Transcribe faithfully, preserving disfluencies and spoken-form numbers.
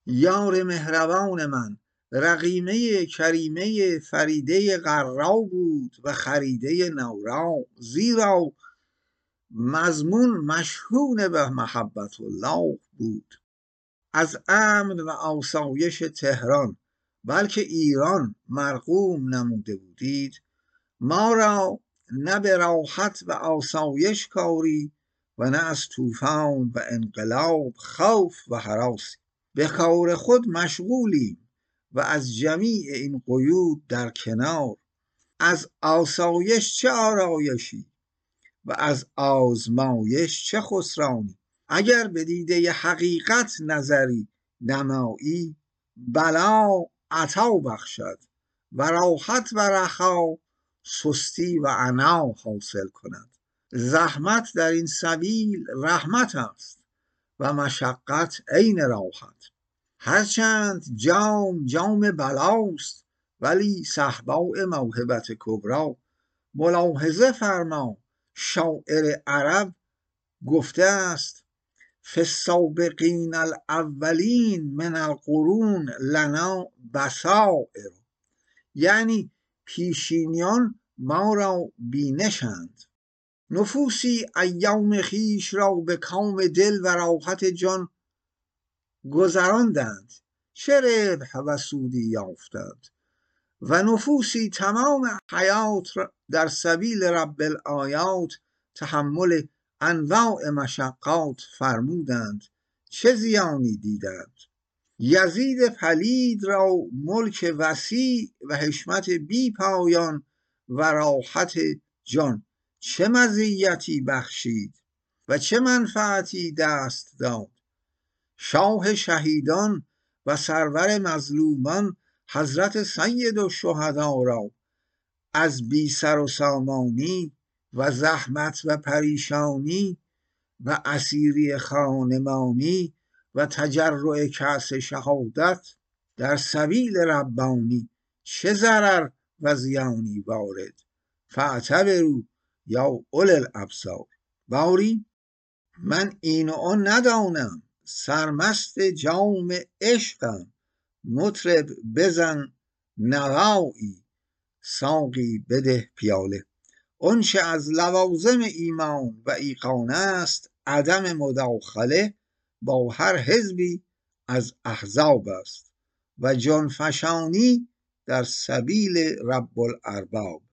یار مهربان من رقیمه کریمه فریده غرا بود و خریده نورا، زیرا مضمون مشحون به محبت الله بود. از امن و آسایش تهران بلکه ایران مرغوم نموده بودید، ما را نه به راحت و آسایش کاری و نه از طوفان و انقلاب خوف و هراسی. به کار خود مشغولیم و از جمیع این قیود در کنار. از آسایش چه آرایشی و از آزمایش چه خسرانی. اگر به دیده حقیقت نظری نمایی، بلا عطا بخشد و راحت و رخا سستی و عنا حاصل کند. زحمت در این سبیل رحمت است و مشقت عین راحت. هرچند جام جام بلاست ولی صهبای موهبت کبری. ملاحظه فرما شاعر عرب گفته است فی السابقین الاولین من القرون لنا بصائر، یعنی پیشینیان ما را بینشند. نفوسی ایام خویش را به کام دل و راحت جان گذراندند، چه ربح و سودی یافتند؟ و نفوسی تمام حیات در سبیل رب الآیات تحمل انواع مشقات فرمودند، چه زیانی دیدند؟ یزید پلید را ملک وسیع و حشمت بی پایان و راحت جان چه مزیتی بخشید و چه منفعتی دست داد؟ شاه شهیدان و سرور مظلومان حضرت سید الشهدا را از بی سر و سامانی و زحمت و پریشانی و اسیری خانمانی و تجرع کأس شهادت در سبیل ربانی چه ضرر و زیانی وارد؟ فاعتبروا یا اولی الابصار. باری من این و آن ندانم، سرمست جام عشقم، مطرب بزن نوایی، ساقی بده پیاله. آنچه از لوازم ایمان و ایقان است عدم مداخله با هر حزبی از احزاب است و جانفشانی در سبیل رب الارباب.